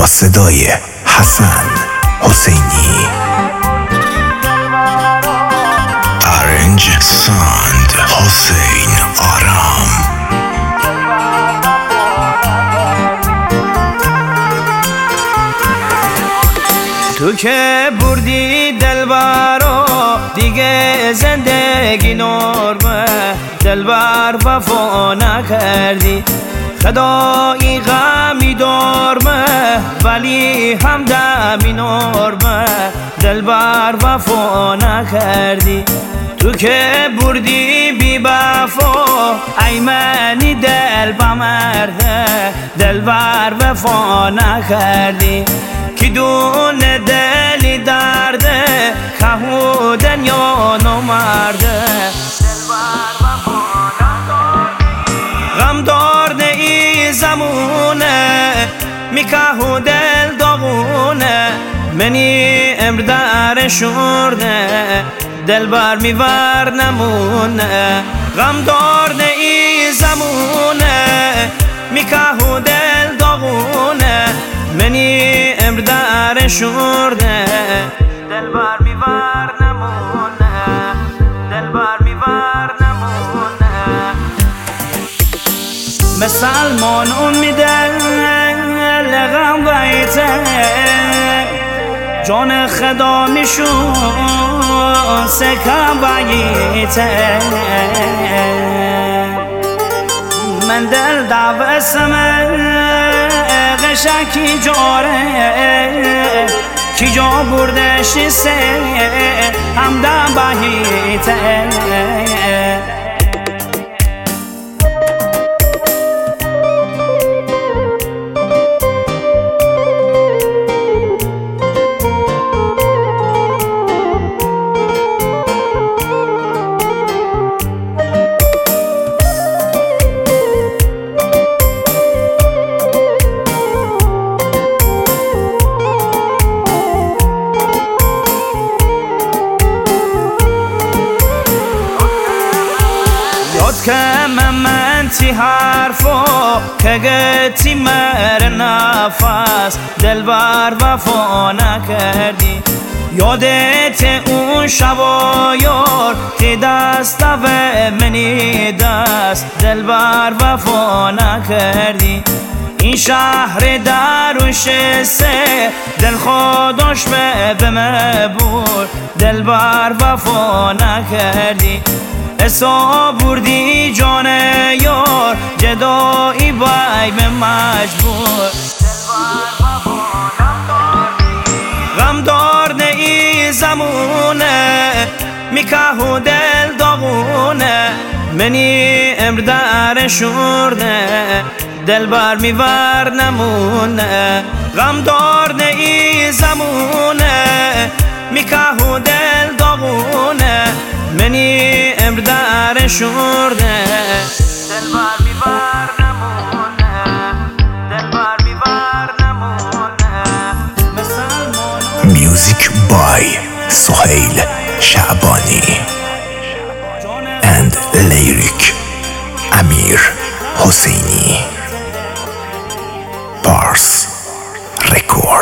با صدای حسن حسینی. ارنج ساند حسین آرام. تو که بردی دلبرو دیگه زندگی نرمه، دلبر وفا نکردی خدایی غمی دارمه، ولی همدمی نرمه دلبر وفا نکردی. تو که بردی بی وفا ای منی دل بمرده، دلبر وفا نکردی کی دون دلی درده که دنیا نمرده. غم دارده ای زمونه میکهو دل داغونه، منی امر در شورده دلبر میور نمونه. غم دارده ای زمونه میکهو دل داغونه، منی امر در شورده دلبر میور نمونه، دلبر میور نمونه. مسلمان امیده لغم بیته، جان خدا میشون سکم بیته. من دل دوستمه قشنگی جاره، کی جا بردش سه همدم بهیته. یاد که من تی حرفا که گتی مر نفس دلبر وفا نکردی. یادت اون شبا یار تی دست و منی دست دلبر وفا نکردی. این شهر دروش سه دل خودش به مبور دلبر وفا نکردی. حساب بردی جان یار جدایی بای به مجبور. غم دارده ای زمونه میکهو دل داغونه، منی امر در شورده دلبر میور نمونه. غم دارده ای زمونه میکهو دل داغونه، منی امر در شورده دلبر میور نمونه، دلبر میور نمونه. میوزیک بای سهیل شعبانی and لیریک امیر حسینی. پارس رکورد.